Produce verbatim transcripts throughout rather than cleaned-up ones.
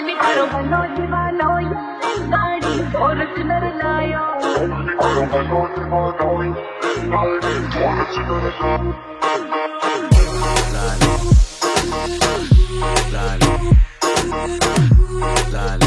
करो बनो दीवानो गाड़ी फॉर्च्यूनर लायो करो बनो दीवानो गाड़ी फॉर्च्यूनर लायो लालो लालो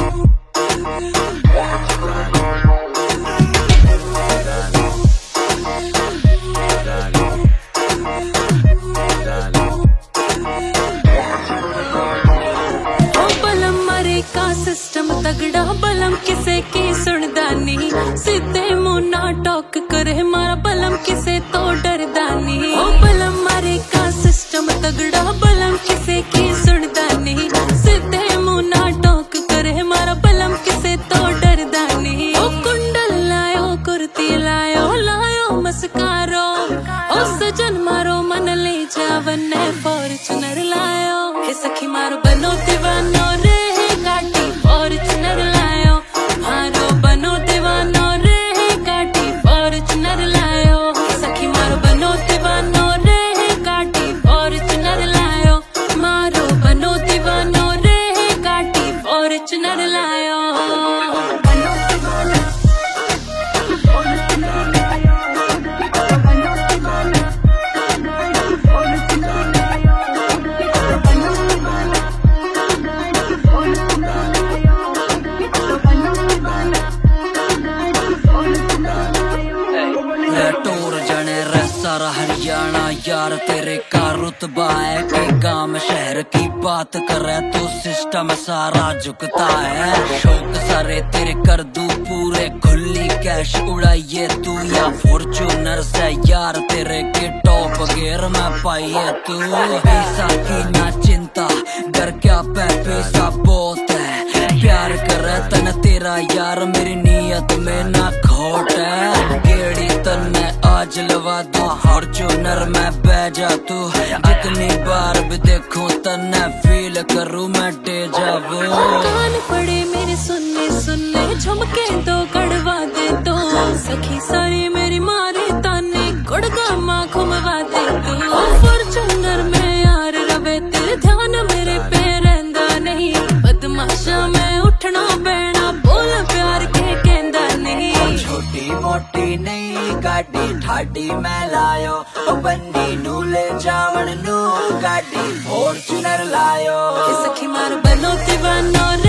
सिस्टम तगड़ा बलम किसे की सुनदा नी सीधे मुंह ना टॉक करे मारा बलम किसे तो डरदा नी ओ बलम मारे का सिस्टम तगड़ा बलम किसे की सुनदा नी सीधे मुंह ना टॉक करे मारा बलम किसे तो डरदा नी ओ कुंडल लायो कुर्ती लायो लायो मस्कारो ओ सजन मारो मन ले जावने फॉर्च्यूनर लायो हे सखी मारो बनो दीवानो रे गाटी फॉर्च्यूनर लायो मारो बनो दीवानो रे गाटी फॉर्च्यूनर लायो सखी मारो बनो दीवानो रे गाटी फॉर्च्यूनर लायो मारो बनो दीवानो रे गाटी फॉर्च्यूनर लायो सारा हरियाणा यार तेरे का रुतबा है कि गांव शहर की बात करे तो सिस्टम सारा झुकता है शौक सारे तेरे कर दूं पूरे खुली कैश उड़ाइए तू या फॉर्च्यूनर से यार तेरे के टॉप गियर में पाइए तू पैसा की ना चिंता घर क्या पे पैसा बहुत है प्यार करे तन तेरा यार मेरी नीयत में ना खोट है गेड़ी तन्ने आज लवा दो फॉर्च्यूनर में बह जा तू जितनी बार भी देखूं तन्ने फील करूं मैं डेजा वो कान पड़े मेरे सुनने सुनने झुमके दो कड़वा दे दो सखी सारी मेरी मारे ताने गुड़गा माँ घुमवा दे दो फॉर्च्यूनर में यार रवे तेरे ध्यान मेरे पे रहंदा नहीं बदमाशा में उठना बैठना बोल प्यार के कहंदा नहीं छोटी मोटी नई गाड़ी ठाडी मैं लायो बंदी नू ले जावन नू गाड़ी फॉर्च्यूनर लायो सखी मार बनो दीवानो